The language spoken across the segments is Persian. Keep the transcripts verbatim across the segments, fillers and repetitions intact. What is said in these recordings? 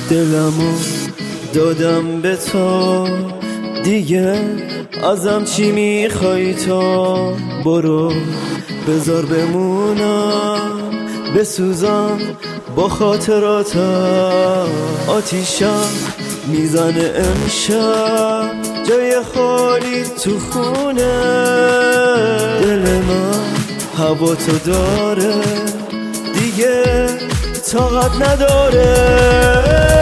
دلمو دادم به تو، دیگه ازم چی میخوای تو؟ برو بذار بمونم بسوزم با خاطراتم. آتیشم میزنه امشب جای خالی تو خونه، دل من هوا تو داره دیگه طاقت نداره.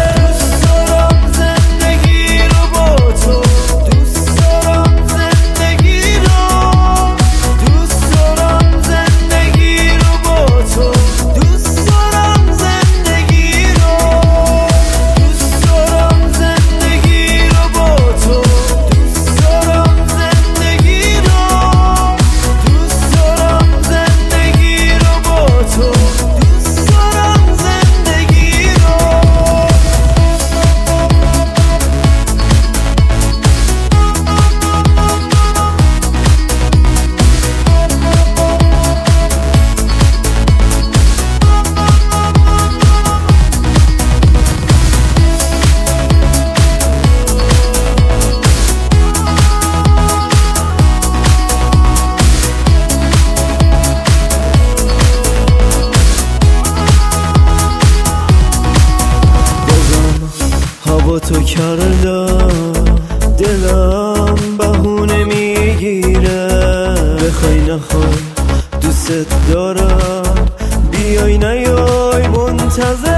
با تو کردم دلم بهونه میگیره، بخوای نخوای دوست دارم، بیای نیای منتظر